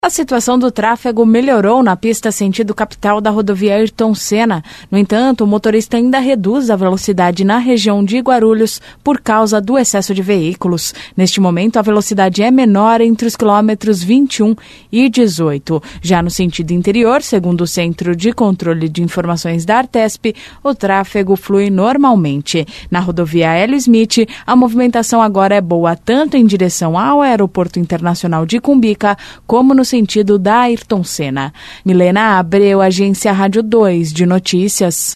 A situação do tráfego melhorou na pista sentido capital da rodovia Ayrton Senna. No entanto, o motorista ainda reduz a velocidade na região de Guarulhos por causa do excesso de veículos. Neste momento, a velocidade é menor entre os quilômetros 21 e 18. Já no sentido interior, segundo o Centro de Controle de Informações da Artesp, o tráfego flui normalmente. Na rodovia Hélio Smith, a movimentação agora é boa tanto em direção ao Aeroporto Internacional de Cumbica, como no sentido da Ayrton Senna. Milena Abreu, Agência Rádio 2 de Notícias.